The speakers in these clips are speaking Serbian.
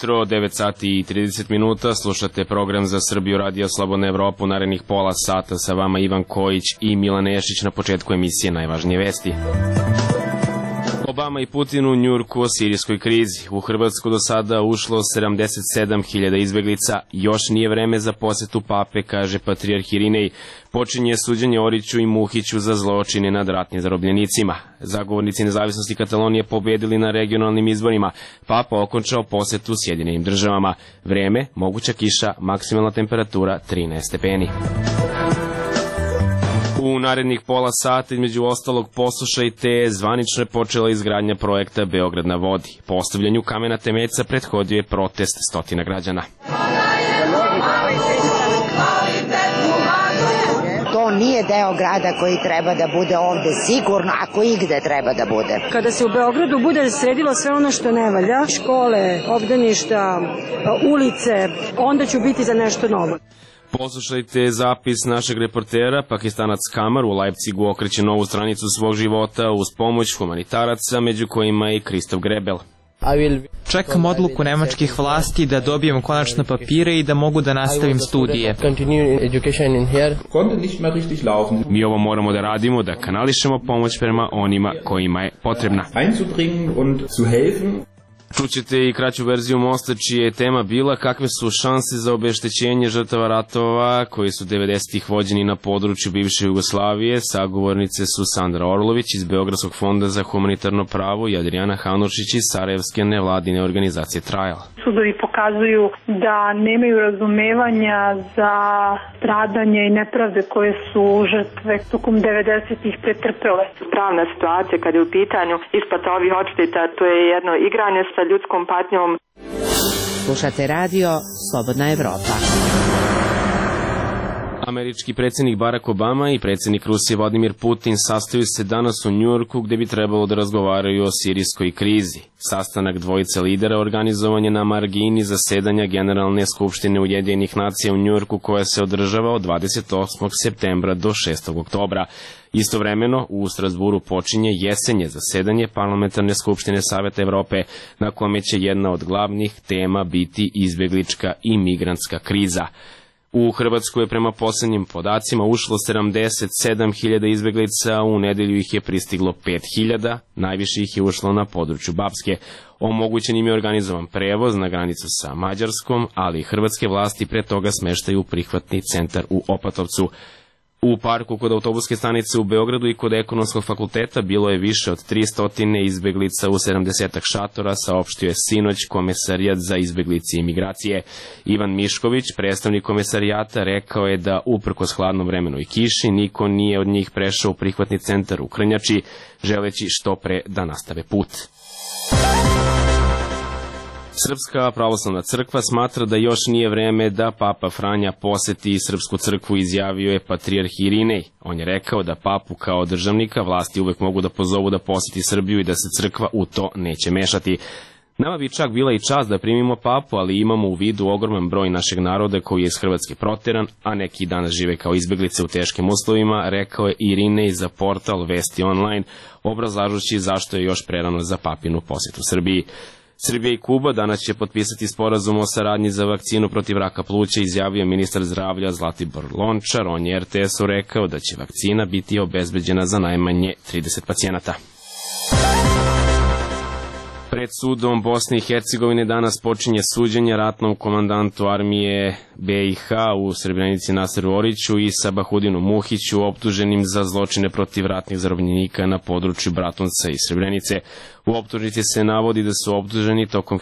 jutro, 9 sati i 30 minuta, slušate program za Srbiju Radio Slobodna Evropa u narednih pola sata, sa vama Ivan Kojić i Milan Nešić. Na početku emisije najvažnije vesti. Obama i Putin u Njujorku o sirijskoj krizi. U Hrvatsku do sada ušlo 77.000 izbeglica. Još nije vreme za posetu pape, kaže patrijarh Irinej. Počinje suđenje Oriću i Muhiću za zločine nad ratnim zarobljenicima. Zagovornici nezavisnosti Katalonije pobedili na regionalnim izborima. Papa okončao posetu Sjedinjenim državama. Vreme, moguća kiša, maksimalna temperatura 13 stepeni. U narednih pola sata, između ostalog, poslušajte, zvanično je počela izgradnja projekta Beograd na vodi. Postavljanju kamena temeljca prethodio je protest stotina građana. To nije deo grada koji treba da bude ovde sigurno, ako igde treba da bude. Kada se u Beogradu bude sredilo sve ono što ne valja, škole, obdaništa, ulice, onda ću biti za nešto novo. Poslušajte zapis našeg reportera. Pakistanac Kamar u Leipzigu okreće novu stranicu svog života uz pomoć humanitaraca, među kojima i Kristof Grebel. Čekam odluku nemačkih vlasti da dobijem konačno papire i da mogu da nastavim studije. Mi ovo moramo da radimo, da kanališemo pomoć prema onima kojima je potrebna. Čućete i kraću verziju Mosta, čija je tema bila kakve su šanse za obeštećenje žrtava ratova koji su 90-ih vođeni na području bivše Jugoslavije. Sagovornice su Sandra Orlović iz Beogradskog fonda za humanitarno pravo i Adriana Hanušić iz Sarajevske nevladine organizacije Trial. Sudovi pokazuju da nemaju razumevanja za stradanje i nepravde koje su žrtve tokom 90-ih pretrpele. Pravna situacija kada je u pitanju isplata ovih odšteta, to je jedno igranje sa ljudskom patnjom. Slušate radio Slobodna Evropa. Američki predsjednik Barack Obama i predsjednik Rusije Vladimir Putin sastaju se danas u Njujorku, gde bi trebalo da razgovaraju o sirijskoj krizi. Sastanak dvojice lidera organizovan je na margini zasedanja Generalne skupštine Ujedinjenih nacija u Njujorku, koja se održava od 28. septembra do 6. oktobra. Istovremeno, u Strasburu počinje jesenje zasedanje Parlamentarne skupštine Saveta Evrope, na kome će jedna od glavnih tema biti izbeglička i migrantska kriza. U Hrvatsku je prema poslednjim podacima ušlo 77.000 izbeglica, u nedelju ih je pristiglo 5.000, najviše ih je ušlo na području Bapske. Omogućen im je organizovan prevoz na granicu sa Mađarskom, ali hrvatske vlasti pre toga smeštaju prihvatni centar u Opatovcu. U parku kod autobuske stanice u Beogradu i kod Ekonomskog fakulteta bilo je više od 300 izbeglica u 70 šatora, saopštio je sinoć Komesarijat za izbeglice i migracije. Ivan Mišković, predstavnik komesarijata, rekao je da uprkos hladnom vremenu i kiši niko nije od njih prešao u prihvatni centar u Krnjači, želeći što pre da nastave put. Srpska pravoslavna crkva smatra da još nije vreme da Papa Franja poseti Srpsku crkvu, izjavio je patrijarh Irinej. On je rekao da papu kao državnika vlasti uvek mogu da pozovu da poseti Srbiju i da se crkva u to neće mešati. Nama bi čak bila i čast da primimo papu, ali imamo u vidu ogroman broj našeg naroda koji je iz Hrvatske proteran, a neki danas žive kao izbeglice u teškim uslovima, rekao je Irinej za portal Vesti online, obrazlažući zašto je još prerano za papinu posetu Srbiji. Srbija i Kuba danas će potpisati sporazum o saradnji za vakcinu protiv raka pluća, izjavio ministar zdravlja Zlatibor Lončar. On je RTS-u rekao da će vakcina biti obezbeđena za najmanje 30 pacijenata. Pred sudom Bosne i Hercegovine danas počinje suđenje ratnom komandantu armije BiH u Srebrenici Naseru Oriću i Sabahudinu Muhiću, optuženim za zločine protiv ratnih zarobljenika na području Bratunca i Srebrenice. U optužnici se navodi da su optuženi tokom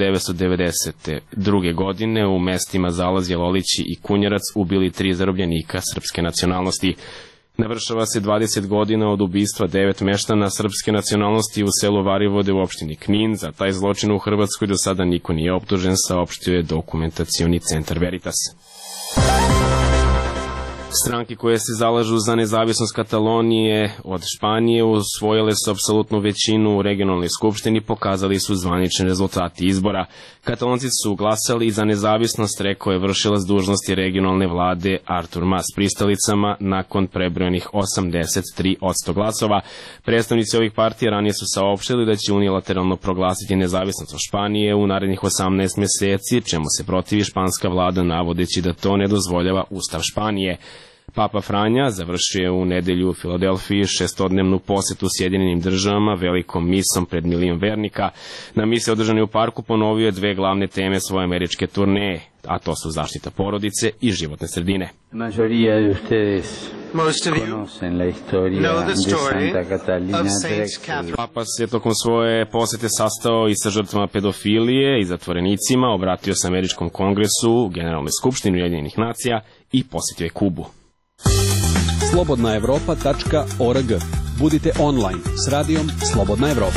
1992. godine u mestima Zalazje, Lolići i Kunjarac ubili 3 zarobljenika srpske nacionalnosti. Navršava se 20 godina od ubistva 9 meštana srpske nacionalnosti u selu Varivode u opštini Knin. Za taj zločin u Hrvatskoj do sada niko nije optužen, saopštio je dokumentacioni centar Veritas. Stranke koje se zalažu za nezavisnost Katalonije od Španije usvojile su apsolutnu većinu u regionalnoj skupštini, pokazali su zvanični rezultati izbora. Katalonci su glasali za nezavisnost, rekao je vršilac dužnosti regionalne vlade Artur Mas pristalicama nakon prebrojenih 83% glasova. Predstavnici ovih partija ranije su saopštili da će unilateralno proglasiti nezavisnost od Španije u narednih 18 meseci, čemu se protivi španska vlada navodeći da to ne dozvoljava Ustav Španije. Papa Franja završio je u nedelju u Filadelfiji šestodnevnu posetu Sjedinjenim državama velikom misom pred milion vernika. Na misi održani u parku ponovio je dve glavne teme svoje američke turneje, a to su zaštita porodice i životne sredine. Papa se tokom svoje posete sastao i sa žrtvama pedofilije i zatvorenicima, obratio se američkom kongresu, Generalnoj skupštini Ujedinjenih nacija i posjetio je Kubu. slobodnaevropa.org. Budite online s radijom Slobodna Evropa.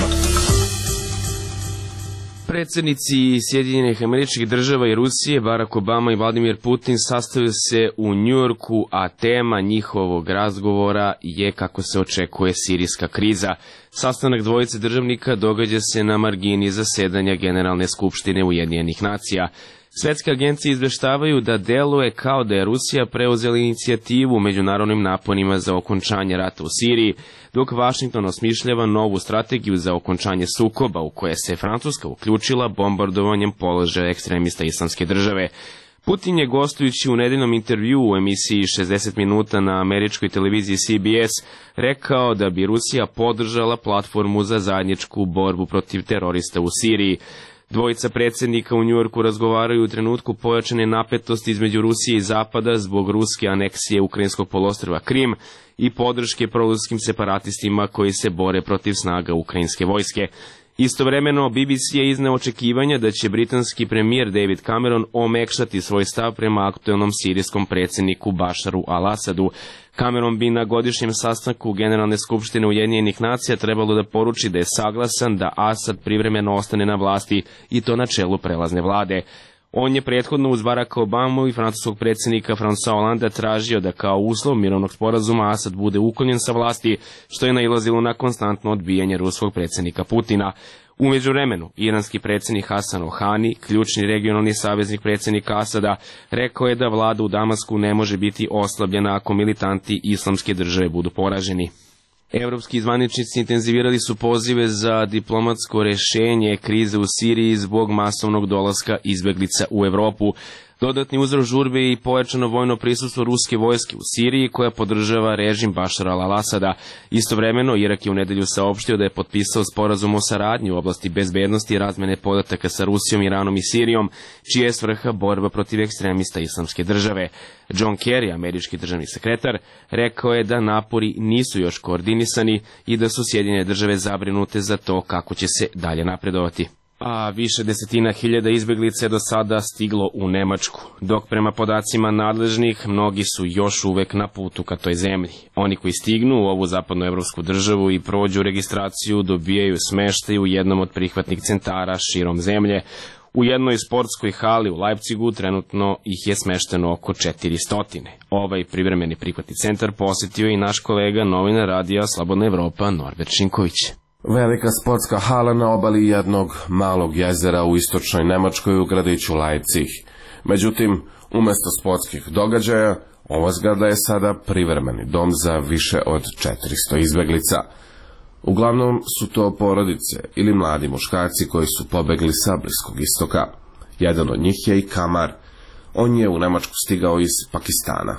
Predsjednici Sjedinjenih Američkih Država i Rusije, Barack Obama i Vladimir Putin, sastaju se u Njujorku, a tema njihovog razgovora je, kako se očekuje, sirijska kriza. Sastanak dvojice državnika događa se na margini zasedanja Generalne skupštine Ujedinjenih nacija. Svetske agencije izveštavaju da deluje kao da je Rusija preuzela inicijativu u međunarodnim naponima za okončanje rata u Siriji, dok Vašington osmišljava novu strategiju za okončanje sukoba u koje se Francuska uključila bombardovanjem položaja ekstremista Islamske države. Putin je, gostujući u nedeljnom intervjuu u emisiji 60 minuta na američkoj televiziji CBS, rekao da bi Rusija podržala platformu za zajedničku borbu protiv terorista u Siriji. Dvojica predsjednika u Njujorku razgovaraju u trenutku pojačane napetosti između Rusije i Zapada zbog ruske aneksije ukrajinskog poluostrva Krim i podrške proruskim separatistima koji se bore protiv snaga ukrajinske vojske. Istovremeno, BBC je izneo očekivanja da će britanski premijer David Cameron omekšati svoj stav prema aktuelnom sirijskom predsjedniku Bašaru al-Asadu. Cameron bi na godišnjem sastanku Generalne skupštine Ujedinjenih nacija trebalo da poruči da je saglasan da Asad privremeno ostane na vlasti i to na čelu prelazne vlade. On je prethodno uz Baracka Obamu i francuskog predsjednika François Hollanda tražio da kao uslov mirovnog sporazuma Asad bude uklonjen sa vlasti, što je nailazilo na konstantno odbijanje ruskog predsjednika Putina. U međuvremenu, iranski predsjednik Hasan Rohani, ključni regionalni saveznik predsjednika Asada, rekao je da vlada u Damasku ne može biti oslabljena ako militanti Islamske države budu poraženi. Evropski zvaničnici intenzivirali su pozive za diplomatsko rešenje krize u Siriji zbog masovnog dolaska izbeglica u Evropu. Dodatni uzrok žurbe i pojačano vojno prisustvo ruske vojske u Siriji koja podržava režim Bašara al-Asada. Istovremeno, Irak je u nedelju saopštio da je potpisao sporazum o saradnji u oblasti bezbednosti i razmene podataka sa Rusijom, Iranom i Sirijom, čija je svrha borba protiv ekstremista Islamske države. John Kerry, američki državni sekretar, rekao je da napori nisu još koordinisani i da su Sjedinjene države zabrinute za to kako će se dalje napredovati. A više desetina hiljada izbeglica je do sada stiglo u Nemačku, dok prema podacima nadležnih mnogi su još uvek na putu ka toj zemlji. Oni koji stignu u ovu zapadnoevropsku državu i prođu registraciju dobijaju smeštaj u jednom od prihvatnih centara širom zemlje. U jednoj sportskoj hali u Leipzigu trenutno ih je smešteno oko 400. Ovaj privremeni prihvatni centar posjetio i naš kolega, novinar radija Slobodna Evropa, Norbert Šinković. Velika sportska hala na obali jednog malog jezera u istočnoj Nemačkoj u gradiću Leipzig. Međutim, umjesto sportskih događaja, ova zgrada je sada privremeni dom za više od 400 izbeglica. Uglavnom su to porodice ili mladi muškarci koji su pobegli sa Bliskog istoka. Jedan od njih je i Kamar. On je u Nemačku stigao iz Pakistana.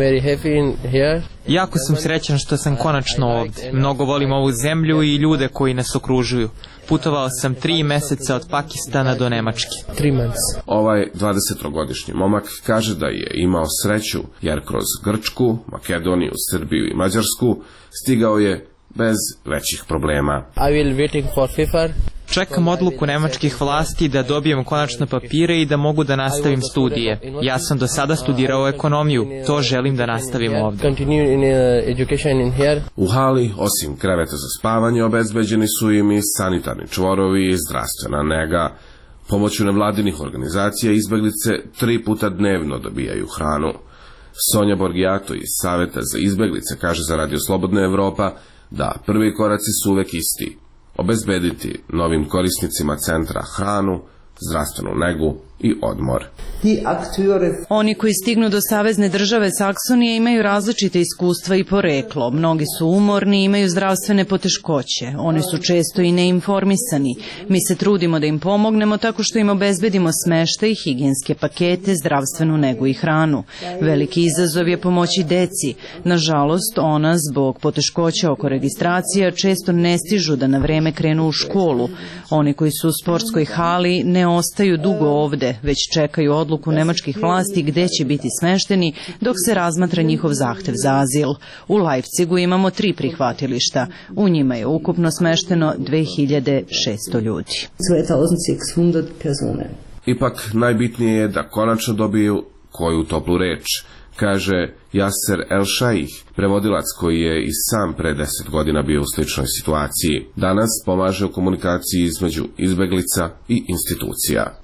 Jako sam srećan što sam konačno ovdje. Mnogo volim ovu zemlju i ljude koji nas okružuju. Putovao sam 3 meseca od Pakistana do Nemačke. Ovaj 20-godišnji momak kaže da je imao sreću jer kroz Grčku, Makedoniju, Srbiju i Mađarsku stigao je bez većih problema. Čekam odluku nemačkih vlasti da dobijem konačne papire i da mogu da nastavim studije. Ja sam do sada studirao ekonomiju, to želim da nastavim ovdje. U hali, osim kreveta za spavanje, obezbeđeni su im i sanitarni čvorovi i zdravstvena nega. Pomoću nevladinih organizacija izbeglice 3 puta dnevno dobijaju hranu. Sonja Borgijato iz Saveta za izbeglice kaže za Radio Slobodna Evropa da prvi koraci su uvek isti. Obezbediti novim korisnicima centra hranu, zdravstvenu negu i odmor. Oni koji stignu do savezne države Saksonije imaju različite iskustva i poreklo. Mnogi su umorni i imaju zdravstvene poteškoće. Oni su često i neinformisani. Mi se trudimo da im pomognemo tako što im obezbedimo smeštaj, higijenske pakete, zdravstvenu negu i hranu. Veliki izazov je pomoći deci. Nažalost, ona zbog poteškoća oko registracija često ne stižu da na vreme krenu u školu. Oni koji su u sportskoj hali ne ostaju dugo ovde, već čekaju odluku nemačkih vlasti gde će biti smešteni dok se razmatra njihov zahtev za azil. U Leipzigu imamo 3 prihvatilišta. U njima je ukupno smešteno 2600 ljudi. 2600 persone. Ipak najbitnije je da konačno dobiju koju toplu reč, kaže Yasser El-Shaikh, prevodilac koji je i sam pre 10 godina bio u sličnoj situaciji. Danas pomaže u komunikaciji između izbeglica i institucija.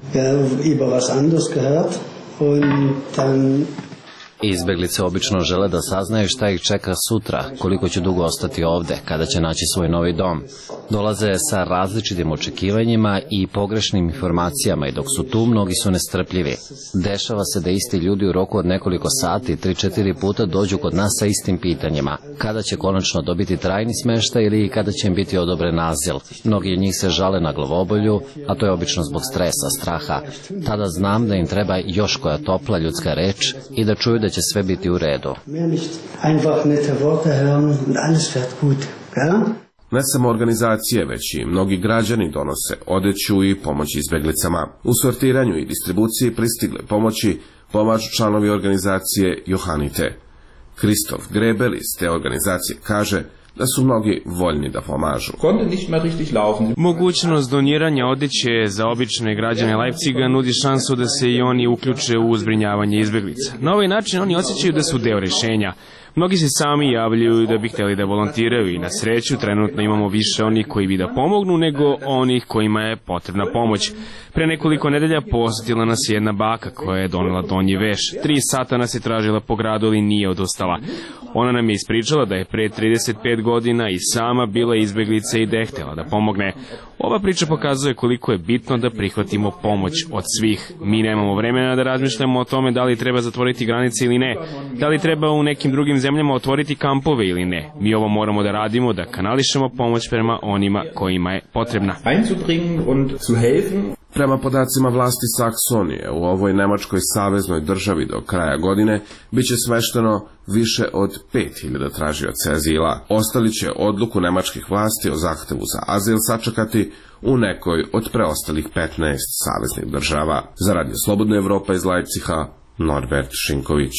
Izbeglice obično žele da saznaju šta ih čeka sutra, koliko će dugo ostati ovde, kada će naći svoj novi dom. Dolaze sa različitim očekivanjima i pogrešnim informacijama i dok su tu, mnogi su nestrpljivi. Dešava se da isti ljudi u roku od nekoliko sati 3-4 puta dođu kod nas sa istim pitanjima. Kada će konačno dobiti trajni smeštaj ili kada će im biti odobren azil. Mnogi od njih se žale na glavobolju, a to je obično zbog stresa, straha. Tada znam da im treba još koja topla ljudska reč i da čuju da će sve biti u redu. Ne samo organizacije, već i mnogi građani donose odeću i pomoć izbeglicama. U sortiranju i distribuciji pristigle pomoći pomažu članovi organizacije Johanite. Kristof Grebel iz te organizacije kaže da su mnogi voljni da pomažu. Mogućnost doniranja odeće za obične građane Leipziga nudi šansu da se i oni uključe u zbrinjavanje izbeglica. Na ovaj način oni osjećaju da su deo rešenja. Mnogi se sami javljaju da bi hteli da volontiraju i na sreću trenutno imamo više onih koji bi da pomognu nego onih kojima je potrebna pomoć. Pre nekoliko nedelja posetila nas je jedna baka koja je donela donji veš. 3 sata nas je tražila po gradu, ali nije odustala. Ona nam je ispričala da je pre 35 godina i sama bila izbeglica i da je htela da pomogne. Ova priča pokazuje koliko je bitno da prihvatimo pomoć od svih. Mi nemamo vremena da razmišljamo o tome da li treba zatvoriti granice ili ne, da li treba u nekim drugim zemljama otvoriti kampove ili ne. Mi ovo moramo da radimo, da kanališemo pomoć prema onima kojima je potrebna. Prema podacima vlasti Saksonije, u ovoj nemačkoj saveznoj državi do kraja godine biće smešteno više od 5000 tražioca azila. Ostali će odluku nemačkih vlasti o zahtevu za azil sačekati u nekoj od preostalih 15 saveznih država. Za Radio Slobodna Evropa iz Leipziga, Norbert Šinković.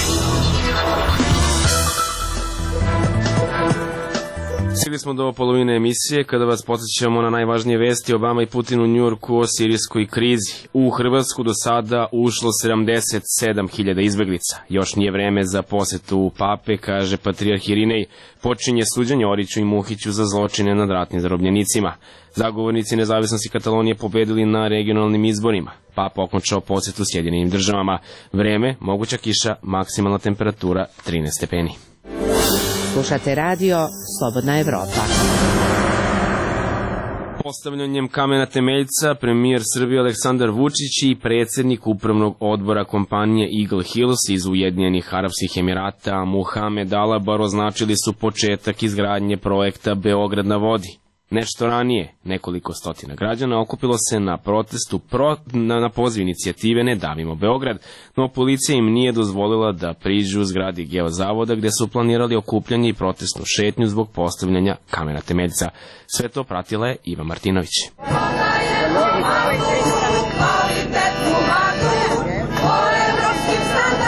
Stigli smo do polovine emisije kada vas podsjećamo na najvažnije vesti Obama i Putin u Njujorku o sirijskoj krizi. U Hrvatsku do sada ušlo 77.000 izbeglica. Još nije vreme za posetu pape, kaže patrijarh Irinej. Počinje suđenje Oriću i Muhiću za zločine nad ratnim zarobljenicima. Zagovornici nezavisnosti Katalonije pobedili na regionalnim izborima. Papa okončao posetu Sjedinjenim državama. Vreme, moguća kiša, maksimalna temperatura 13 stepeni. Slušate radio Slobodna Evropa. Postavljanjem kamena temeljca premijer Srbije Aleksandar Vučić i predsjednik upravnog odbora kompanije Eagle Hills iz Ujedinjenih Arapskih Emirata Muhamed Alabar označili su početak izgradnje projekta Beograd na vodi. Nešto ranije, nekoliko stotina građana okupilo se na protestu na poziv inicijative Ne davimo Beograd, no policija im nije dozvolila da priđu zgradi Geozavoda gde su planirali okupljanje i protestnu šetnju zbog postavljanja kamena temeljca. Sve to pratila je Iva Martinović.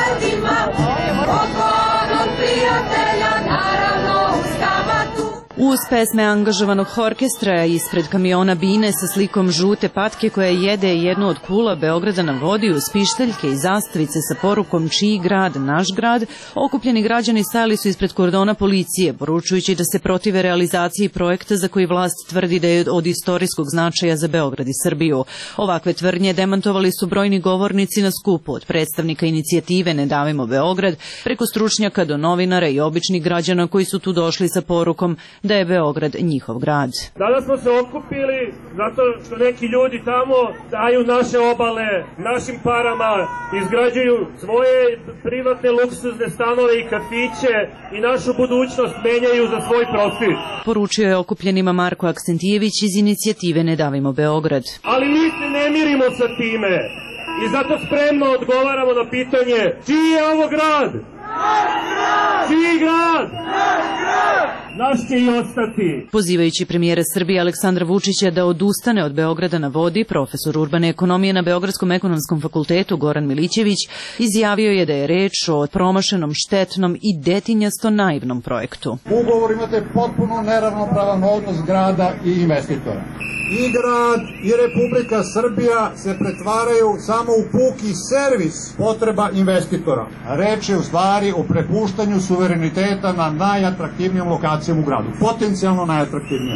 U Uz pesme angažovanog orkestra ispred kamiona Bine sa slikom žute patke koja jede jednu od kula Beograda na vodi uz pištaljke i zastavice sa porukom čiji grad, naš grad, okupljeni građani stajali su ispred kordona policije, poručujući da se protive realizaciji projekta za koji vlast tvrdi da je od istorijskog značaja za Beograd i Srbiju. Ovakve tvrdnje demantovali su brojni govornici na skupu, od predstavnika inicijative Ne davimo Beograd, preko stručnjaka do novinara i običnih građana koji su tu došli sa porukom da je Beograd njihov grad. Danas smo se okupili zato što neki ljudi tamo daju naše obale, našim parama, izgrađuju svoje privatne luksuzne stanove i kafiće i našu budućnost menjaju za svoj profit. Poručio je okupljenima Marko Aksentijević iz inicijative Ne davimo Beograd. Ali mi se ne mirimo sa time i zato spremno odgovaramo na pitanje čiji je ovo grad? Čiji grad? Naš će i ostati. Pozivajući premijera Srbije Aleksandra Vučića da odustane od Beograda na vodi, profesor urbane ekonomije na Beogradskom ekonomskom fakultetu Goran Milićević izjavio je da je reč o promašenom, štetnom i detinjasto naivnom projektu. U ugovoru imate potpuno neravnopravan odnos grada i investitora. I grad i Republika Srbija se pretvaraju samo u puki servis potreba investitora. Reč je u stvari o prepuštanju suvereniteta na najatraktivnijom lokacijom u gradu. Potencijalno najatraktivnijom.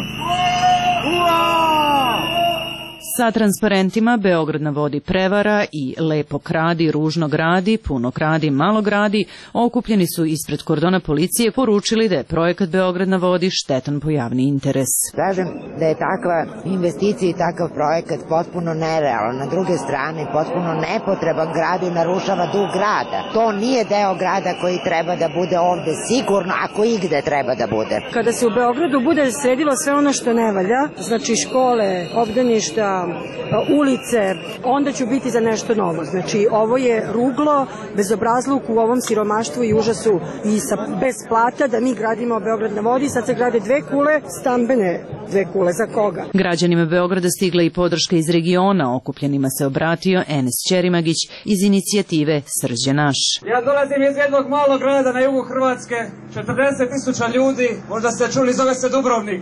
Sa transparentima Beograd na vodi prevara i lepo kradi, ružno gradi, puno kradi, malo gradi, okupljeni su ispred kordona policije poručili da je projekat Beograd na vodi štetan po javni interes. Kažem da je takva investicija i takav projekat potpuno nerealan. Na druge strane, potpuno nepotreban gradu i narušava duh grada. To nije deo grada koji treba da bude ovde sigurno, ako igde treba da bude. Kada se u Beogradu bude sredilo sve ono što ne valja, znači škole, obdaništa, ulice, onda ću biti za nešto novo. Znači, ovo je ruglo, bezobrazluk u ovom siromaštvu i užasu i bez plata da mi gradimo Beograd na vodi. Sad se grade dve kule, stambene dve kule. Za koga? Građanima Beograda stigla i podrška iz regiona. Okupljenima se obratio Enes Ćerimagić iz inicijative Srđe naš. Ja dolazim iz jednog malog grada na jugu Hrvatske, 40.000 ljudi, možda ste čuli, zove se Dubrovnik.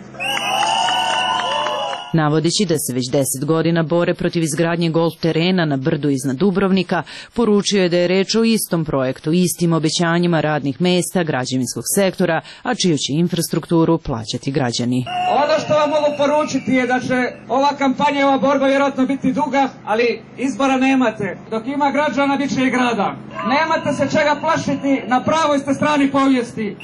Navodeći da se već 10 godina bore protiv izgradnje golf terena na brdu iznad Dubrovnika, poručio je da je reč o istom projektu, istim obećanjima radnih mesta, građevinskog sektora, a čiju će infrastrukturu plaćati građani. Ono što vam mogu poručiti je da će ova kampanja i ova borba vjerojatno biti duga, ali izbora nemate. Dok ima građana, bit će i grada. Nemate se čega plašiti, na pravoj ste strani povijesti.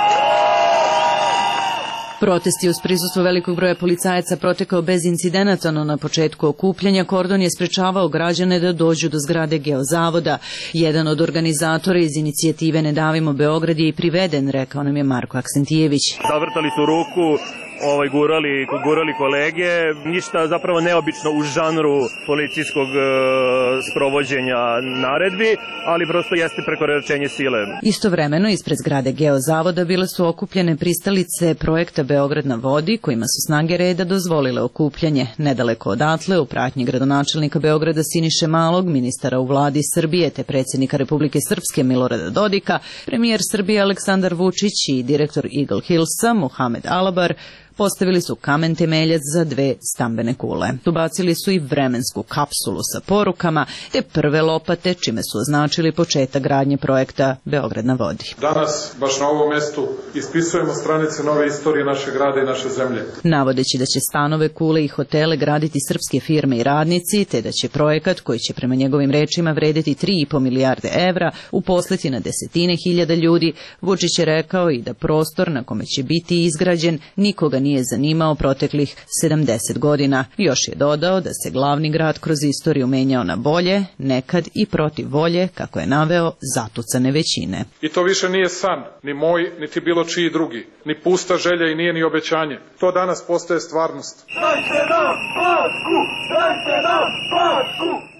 Protest je uz prisustvo velikog broja policajaca protekao bez incidenata, no na početku okupljanja kordon je sprečavao građane da dođu do zgrade Geozavoda. Jedan od organizatora iz inicijative Ne davimo Beograd je i priveden, rekao nam je Marko Aksentijević. Zavrtali su ruku, gurali kolege, ništa zapravo neobično u žanru policijskog sprovođenja naredbi, ali prosto jeste prekoračenje sile. Istovremeno ispred zgrade Geozavoda bile su okupljene pristalice projekta Beograd na vodi, kojima su snage reda dozvolile okupljanje. Nedaleko odatle, u pratnji gradonačelnika Beograda Siniše Malog, ministara u vladi Srbije te predsjednika Republike Srpske Milorada Dodika, premijer Srbije Aleksandar Vučić i direktor Eagle Hillsa Mohamed Alabar postavili su kamen temeljac za dve stambene kule. Ubacili su i vremensku kapsulu sa porukama te prve lopate, čime su označili početak gradnje projekta Beograd na vodi. Danas, baš na ovom mestu, ispisujemo stranice nove istorije našeg grada i naše zemlje. Navodeći da će stanove, kule i hotele graditi srpske firme i radnici, te da će projekat, koji će prema njegovim rečima vredeti 3,5 milijarde evra, uposliti na desetine hiljada ljudi, Vučić je rekao i da prostor na kome će biti izgrađen nikoga nije zanimao proteklih 70 godina. Još je dodao da se glavni grad kroz istoriju menjao na bolje, nekad i protiv volje, kako je naveo, zatucane većine. I to više nije san, ni moj, niti bilo čiji drugi, ni pusta želja i nije ni obećanje. To danas postaje stvarnost.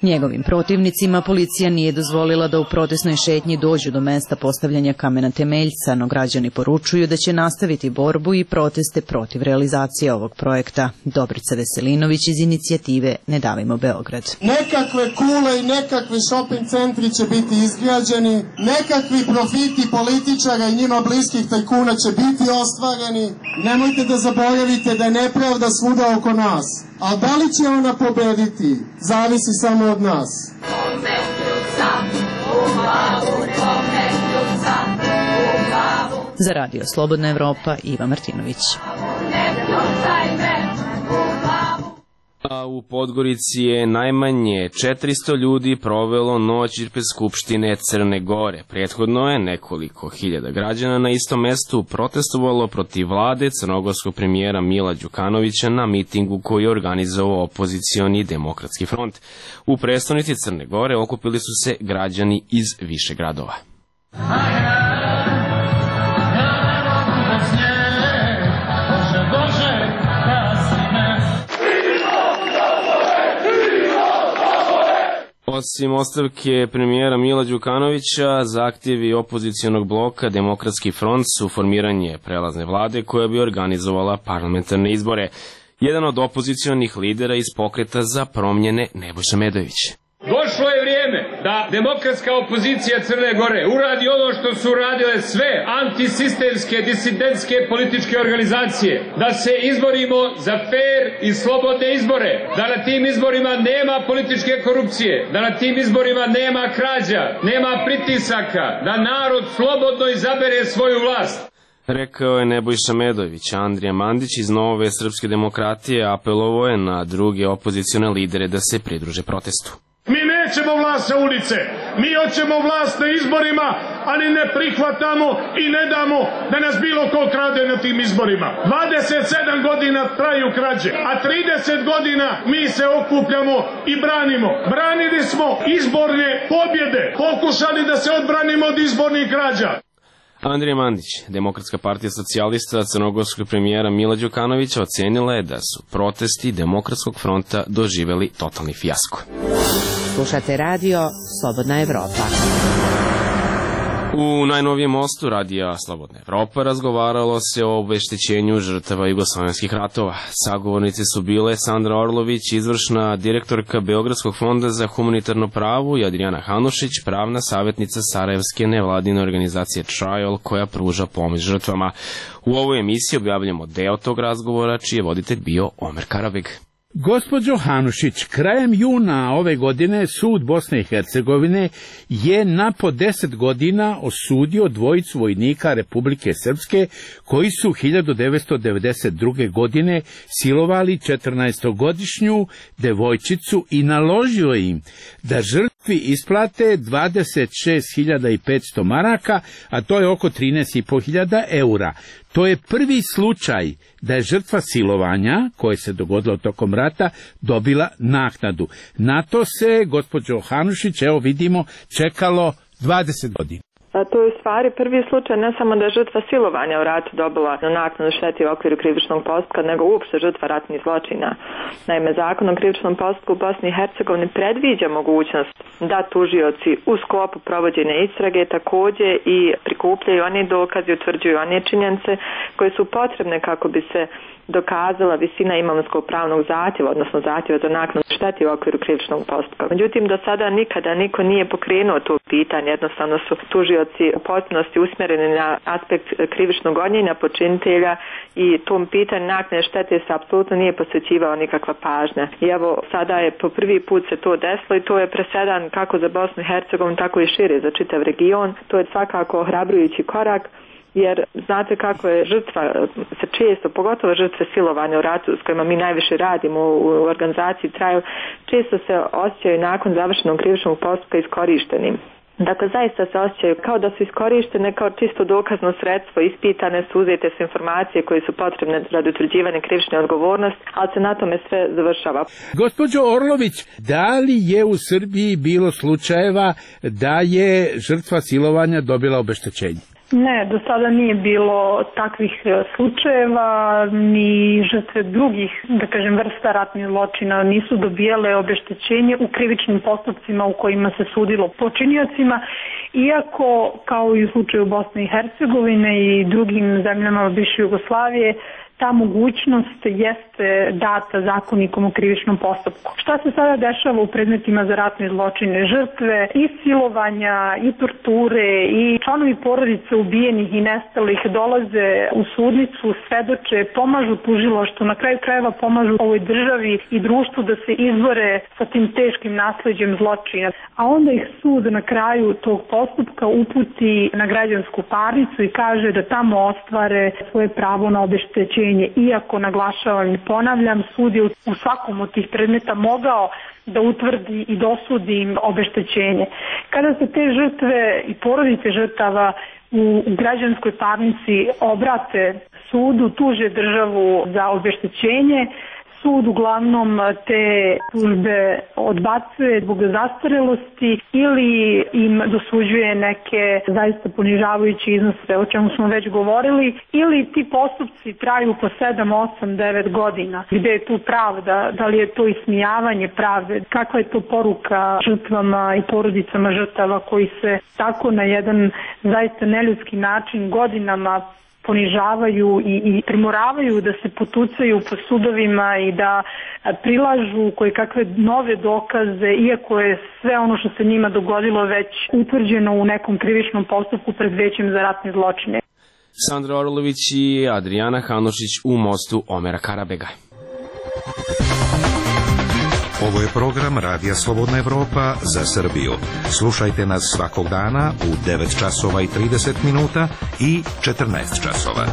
Njegovim protivnicima policija nije dozvolila da u protestnoj šetnji dođu do mesta postavljanja kamena temeljca, no građani poručuju da će nastaviti borbu i proteste protiv realizacije ovog projekta. Dobrica Veselinović iz inicijative Ne davimo Beograd. Nekakve kule i nekakvi shopping centri će biti izgrađeni, nekakvi profiti političara i njima bliskih tajkuna će biti ostvareni. Nemojte da zaboravite da je nepravda svuda oko nas. A da li će ona pobediti, zavisi samo od nas. Za Radio Slobodna Evropa, Iva Martinović. A u Podgorici je najmanje 400 ljudi provelo noć ispred Skupštine Crne Gore. Prethodno je nekoliko hiljada građana na istom mestu protestovalo protiv vlade crnogorskog premijera Mila Đukanovića na mitingu koji je organizovao opozicioni Demokratski front. U prestonici Crne Gore okupili su se građani iz više gradova. Osim ostavke premijera Mila Đukanovića, zahtjevi opozicijonog bloka Demokratski front su formiranje prelazne vlade koja bi organizovala parlamentarne izbore. Jedan od opozicijonih lidera iz Pokreta za promjene, Nebojša Medović. Došlo je vrijeme da demokratska opozicija Crne Gore uradi ono što su radile sve antisistemske, disidentske političke organizacije, da se izborimo za fair i slobodne izbore, da na tim izborima nema političke korupcije, da na tim izborima nema krađa, nema pritisaka, da narod slobodno izabere svoju vlast. Rekao je Nebojša Medović. Andrija Mandić iz Nove srpske demokratije apelovao je na druge opozicione lidere da se pridruže protestu. Mi nećemo vlast sa ulice, mi hoćemo vlast na izborima, ali ne prihvatamo i ne damo da nas bilo ko krade na tim izborima. 27 godina traju krađe, a 30 godina mi se okupljamo i branimo. Branili smo izborne pobjede, pokušali da se odbranimo od izbornih krađa. Andrija Mandić, Demokratska partija socijalista crnogorskog premijera Mila Đukanovića, ocenila je da su protesti Demokratskog fronta doživjeli totalni fijasko. Slušate radio Slobodna Evropa. U najnovijem mostu radija Slobodna Evropa razgovaralo se o obeštećenju žrtava jugoslovenskih ratova. Sagovornici su bile Sandra Orlović, izvršna direktorka Beogradskog fonda za humanitarno pravo, i Adriana Hanušić, pravna savjetnica Sarajevske nevladine organizacije Trial, koja pruža pomoć žrtvama. U ovoj emisiji objavljamo deo tog razgovora, čiji je voditelj bio Omer Karabeg. Gospođo Hanušić, krajem juna ove godine sud Bosne i Hercegovine je na po 10 godina osudio dvojicu vojnika Republike Srpske koji su 1992. godine silovali 14-godišnju devojčicu i naložio im da žrtvi isplate 26.500 maraka, a to je oko 13.500 eura. To je prvi slučaj da je žrtva silovanja, koje se dogodilo tokom rata, dobila naknadu. Na to se, gospođo Hanušić, evo vidimo, čekalo 20 godina. To je u stvari prvi slučaj ne samo da je žrtva silovanja u ratu dobila naknadu štete u okviru krivičnog postupka, nego uopšte žrtva ratnih zločina. Naime, Zakon o krivičnom postupku u Bosni i Hercegovini predviđa mogućnost da tužioci u sklopu provođenja istrage takođe i prikupljaju oni dokazi, utvrđuju one činjenice koje su potrebne kako bi se dokazala visina imovinskog pravnog zahtjeva, odnosno zahtjeva za naknadu štete u okviru krivičnog postupka. Međutim, do sada nikada niko nije pokrenuo to pitanje, jednostavno su tužioci u potpunosti usmjereni na aspekt krivičnog gonjenja počinitelja i tom pitanju naknade štete se apsolutno nije posvećivao nikakva pažnja. I evo, sada je po prvi put se to desilo i to je presedan kako za Bosnu i Hercegovinu, tako i šire za čitav region. To je svakako ohrabrujući korak, jer znate kako je žrtva se često, pogotovo žrtve silovanja u ratu s kojima mi najviše radimo u organizaciji Trial, često se osjećaju nakon završenog krivičnog postupka iskorištenim. Dakle, zaista se osjećaju kao da su iskorištene kao čisto dokazno sredstvo, ispitane su, uzete su informacije koje su potrebne radi utvrđivanja krivične odgovornosti, ali se na tome sve završava. Gospođo Orlović, da li je u Srbiji bilo slučajeva da je žrtva silovanja dobila obeštećenje? Ne, do sada nije bilo takvih slučajeva, ni žrtve drugih, da kažem, vrsta ratnih zločina nisu dobijale obeštećenje u krivičnim postupcima u kojima se sudilo počiniocima, iako, kao i u slučaju Bosne i Hercegovine i drugim zemljama bivše Jugoslavije, ta mogućnost jeste data zakonikom o krivičnom postupku. Šta se sada dešava u predmetima za ratne zločine? Žrtve i silovanja, i torture, i članovi porodice ubijenih i nestalih dolaze u sudnicu, svedoče, pomažu tužilaštvu, na kraju krajeva pomažu ovoj državi i društvu da se izbore sa tim teškim nasleđem zločina. A onda ih sud na kraju tog postupka uputi na građansku parnicu i kaže da tamo ostvare svoje pravo na obeštećenje. Iako, naglašavam i ponavljam, sud je u svakom od tih predmeta mogao da utvrdi i dosudi im obeštećenje. Kada se te žrtve i porodice žrtava u građanskoj parnici obrate sudu, tuže državu za obeštećenje, sud uglavnom te tužbe odbacuje zbog zastarelosti ili im dosuđuje neke zaista ponižavajuće iznose, o čemu smo već govorili, ili ti postupci traju po 7, 8, 9 godina. Gde je tu pravda? Da li je to ismijavanje pravde? Kakva je to poruka žrtvama i porodicama žrtava koji se tako na jedan zaista neljudski način godinama ponižavaju i primoravaju da se potucaju po sudovima i da prilažu koje kakve nove dokaze, iako je sve ono što se njima dogodilo već utvrđeno u nekom krivičnom postupku pred Većem za ratne zločine. Sandra Orlović i Adriana Hanušić u mostu Omera Karabega. Ovo je program Radija Slobodna Evropa za Srbiju. Slušajte nas svakog dana u 9 časova i 30 minuta i 14 časova.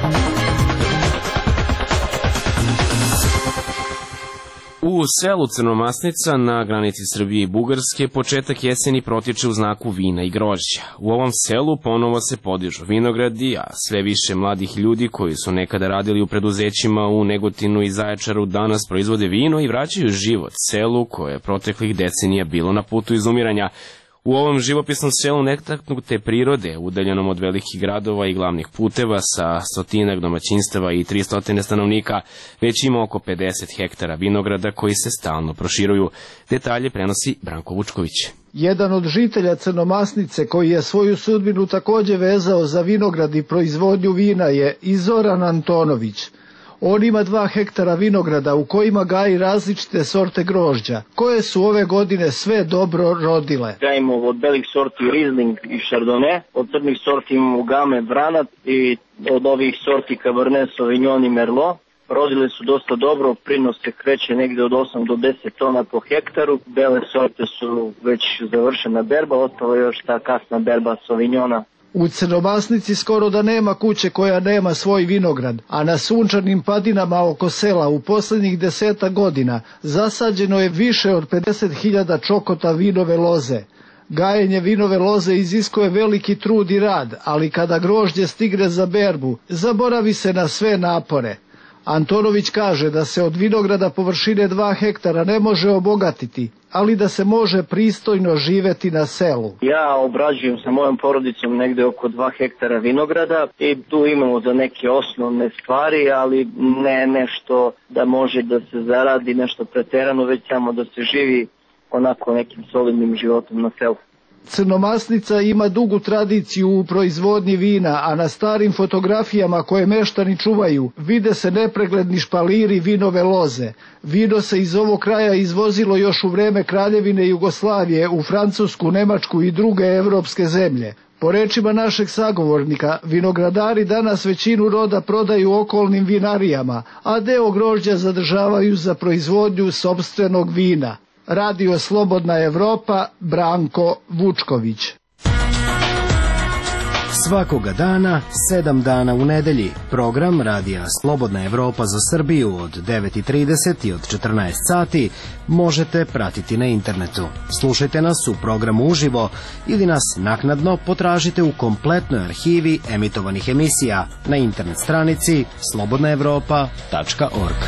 U selu Crnomasnica na granici Srbije i Bugarske početak jeseni protiče u znaku vina i grožđa. U ovom selu ponovo se podižu vinogradi, a sve više mladih ljudi koji su nekada radili u preduzećima u Negotinu i Zaječaru danas proizvode vino i vraćaju život selu koje je proteklih decenija bilo na putu izumiranja. U ovom živopisnom selu netaknute prirode, udaljenom od velikih gradova i glavnih puteva sa 100 domaćinstava i 300 stanovnika, već ima oko 50 hektara vinograda koji se stalno proširuju. Detalje prenosi Branko Vučković. Jedan od žitelja Crnomasnice koji je svoju sudbinu takođe vezao za vinograd i proizvodnju vina je Zoran Antonović. On ima 2 hektara vinograda u kojima gaji različite sorte grožđa, koje su ove godine sve dobro rodile. Gajimo od belih sorti Riesling i Chardonnay, od crnih sorti imamo Game, Vranat i od ovih sorti Cabernet Sauvignon i Merlot. Rodile su dosta dobro, prinos se kreće negde od 8 do 10 tona po hektaru. Bele sorte su već završena berba, ostala još ta kasna berba Sauvignona. U Crnomasnici skoro da nema kuće koja nema svoj vinograd, a na sunčanim padinama oko sela u poslednjih 10 godina zasađeno je više od 50.000 čokota vinove loze. Gajenje vinove loze iziskuje veliki trud i rad, ali kada grožđe stigne za berbu, zaboravi se na sve napore. Antonović kaže da se od vinograda površine 2 hektara ne može obogatiti, ali da se može pristojno živeti na selu. Ja obrađujem sa mojom porodicom negde oko 2 hektara vinograda i tu imamo za neke osnovne stvari, ali ne nešto da može da se zaradi nešto preterano, već samo da se živi onako nekim solidnim životom na selu. Crnomasnica ima dugu tradiciju u proizvodnji vina, a na starim fotografijama koje meštani čuvaju vide se nepregledni špaliri vinove loze. Vino se iz ovog kraja izvozilo još u vreme Kraljevine Jugoslavije u Francusku, Nemačku i druge evropske zemlje. Po rečima našeg sagovornika, vinogradari danas većinu roda prodaju okolnim vinarijama, a deo grožđa zadržavaju za proizvodnju sopstvenog vina. Radio Slobodna Evropa, Branko Vučković. Svakoga dana, 7 dana u nedelji, program Radija Slobodna Evropa za Srbiju od 9:30 i od 14 sati možete pratiti na internetu. Slušajte nas u programu uživo ili nas naknadno potražite u kompletnoj arhivi emitovanih emisija na internet stranici slobodnaevropa.org.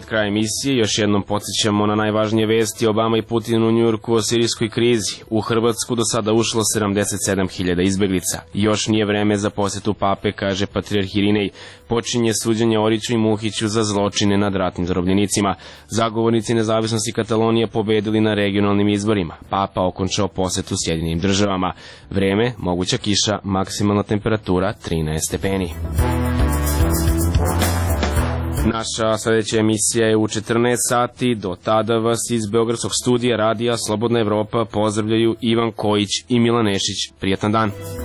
Pred krajem emisije još jednom podsjećamo na najvažnije vesti Obama i Putin u Njujorku o sirijskoj krizi. U Hrvatsku do sada ušlo 77.000 izbeglica. Još nije vreme za posetu pape, kaže patrijarh Irinej. Počinje suđenje Oriću i Muhiću za zločine nad ratnim zarobljenicima. Zagovornici nezavisnosti Katalonije pobedili na regionalnim izborima. Papa okončao posetu Sjedinjenim državama. Vreme, moguća kiša, maksimalna temperatura 13 stepeni. Naša sljedeća emisija je u 14 sati. Do tada vas iz Beogradskog studija radija Slobodna Evropa pozdravljaju Ivan Kojić i Milan Nešić. Prijatan dan.